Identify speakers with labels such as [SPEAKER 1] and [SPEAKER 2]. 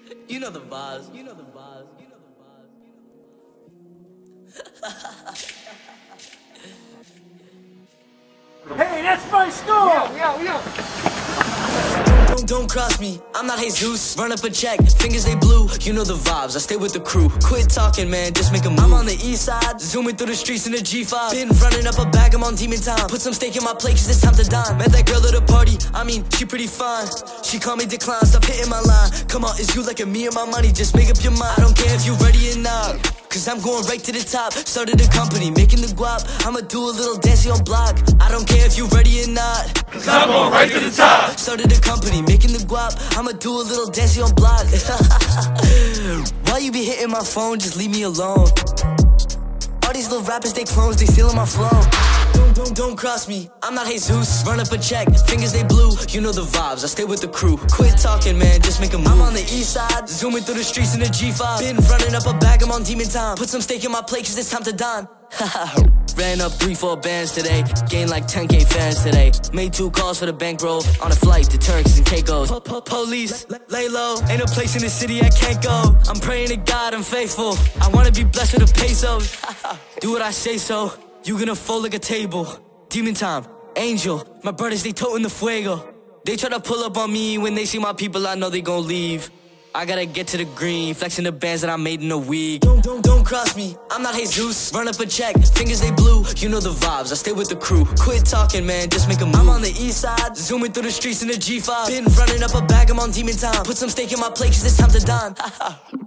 [SPEAKER 1] You know the vibes. You know the vibes. You know the vibes.
[SPEAKER 2] Hey, that's my store!
[SPEAKER 3] Yo.
[SPEAKER 1] Don't cross me, I'm not Jesus. Run up a check, fingers they blue. You know the vibes, I stay with the crew. Quit talking, man, just make a move. I'm on the east side, zooming through the streets in the G5. Been running up a bag, I'm on demon time. Put some steak in my plate, cause it's time to dine. Met that girl at a party, I mean, she pretty fine. She called me decline, stop hitting my line. Come on, is you like a me and my money? Just make up your mind. I don't care if you ready or not, cause I'm going right to the top. Started a company, making the guap. I'ma do a little dancing on block. I don't care if you ready or not,
[SPEAKER 2] Cause I'm going right to the top.
[SPEAKER 1] started a company, making the guap. I'ma do a little dancing on block. Why you be hitting my phone? Just leave me alone. All these little rappers, they clones, they stealing my flow. Don't cross me, I'm not Jesus. Run up a check, fingers they blue. You know the vibes, I stay with the crew. Quit talking, man, just make a move. I'm on the east side, zooming through the streets in the G5. Been running up a bag, I'm on demon time. Put some steak in my plate, cause it's time to dine. Ran up 3-4 bands today, gained like 10K fans today. Made 2 calls for the bankroll, on a flight to Turks and Caicos. Police, lay low, ain't a place in the city I can't go. I'm praying to God, I'm faithful. I wanna be blessed with the pesos. Do what I say so, you gonna fold like a table. Demon time, angel, my brothers they toting the fuego. They try to pull up on me, when they see my people I know they gon' leave. I gotta get to the green, flexing the bands that I made in a week. Don't cross me, I'm not Jesus. Run up a check, fingers they blue. You know the vibes, I stay with the crew. Quit talking, man, just make a move. I'm on the east side, zooming through the streets in the G5. Been running up a bag, I'm on demon time. Put some steak in my plate, cause it's time to dine.